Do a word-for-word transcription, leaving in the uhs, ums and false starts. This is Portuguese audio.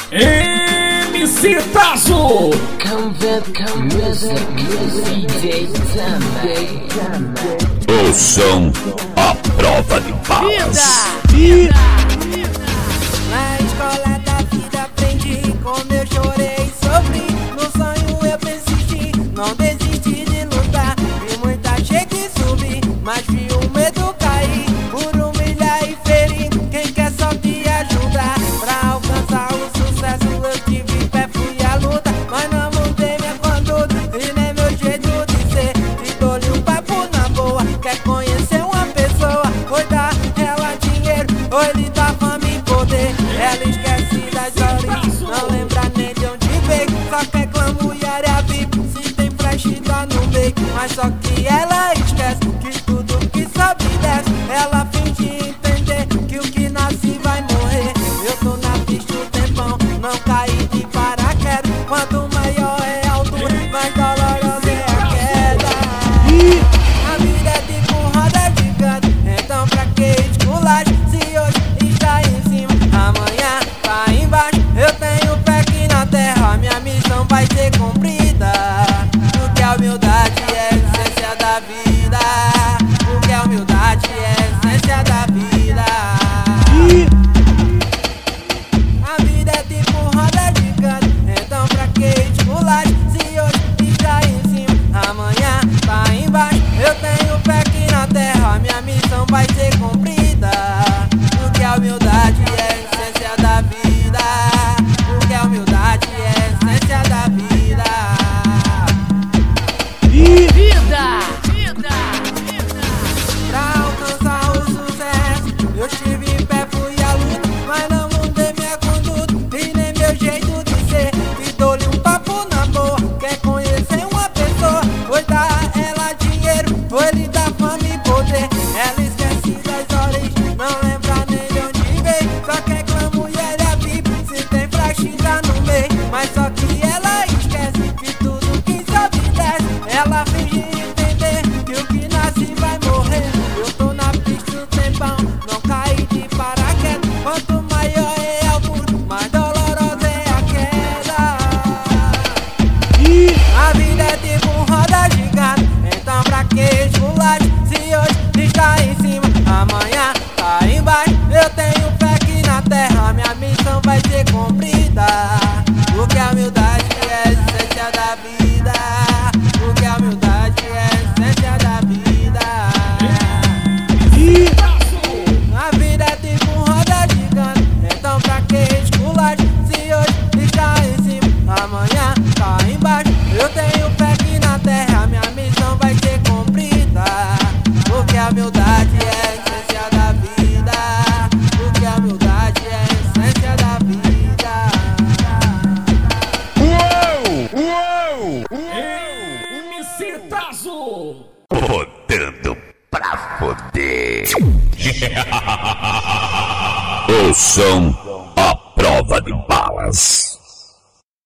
M C Tazo. O som à prova de balas. Vida, vida. Na escola da vida aprendi como eu chorei e sofri. No sonho eu persisti, não desisti de lutar. Vi muita gente subir, mas vi o medo cair. Por humilhar e ferir quem quer só te ajudar. Pra alcançar o sucesso eu tive fé, fui à luta. Mas não mudei minha conduta e nem meu jeito de ser. Te dou-lhe um papo na boa, quer conhecer uma pessoa, foi dar ela dinheiro, ou lhe dá fama e poder. Ela esquece das origens, não lembra nem de onde veio. Só quer glamour e área V I P, se tem flash tá no meio. Mas só que ela esquece que tudo que sobe e desce. Ela finge entender que o que nasce vai morrer. Eu tô na pista o tempão, não caí de paraquedas. Quanto maior é a altura, mais dolorosa é a queda. A vida é tipo roda gigante, então pra que esculacho? Se hoje está em cima, amanhã tá embaixo. Eu tenho fé que na terra minha missão vai ser cumprida. Porque a humildade é a essência da vida. Porque a humildade é a essência da vida. A vida é tipo roda gigante, então pra que esculacho? Se hoje está em cima, amanhã tá embaixo. Eu tenho fé que na terra minha missão vai ser cumprida. Porque a humildade é a essência da vida. Porque a humildade é a essência da vida. Vida, vida. Pra alcançar o sucesso eu estive em pé, fui à luta. Mas não mudei minha conduta e nem meu jeito de ser. Te dou-lhe um papo na boa, quer conhecer uma pessoa, foi dar ela dinheiro, foi lhe dar fama e poder. Ela esquece das origens, não lembra nem de onde veio. Só quer glamour e área V I P, se tem flash tá no meio. Mas só que ela esquece que tudo que sobe e desce. Ela finge entender que o que nasce vai morrer. Eu tô na pista o tempão, não caí de paraquedas. Quanto maior é a altura, mais dolorosa é a queda. A vida é tipo roda gigante, então pra que esculacho? Se hoje está em cima, amanhã tá embaixo. Eu tenho fé que na terra minha missão vai ser cumprida. Porque a humildade é a essência da vida. Porque a humildade é a essência da vida. A vida é tipo roda gigante, então pra que esculacho? Se hoje está em cima, amanhã tá embaixo. Eu tenho fé que na terra minha missão vai ser cumprida. Porque a humildade é a essência da vida. Porque a humildade é a essência da vida. Uou! Uou! M C Tazo. Rodando pra foder. O som à prova de balas.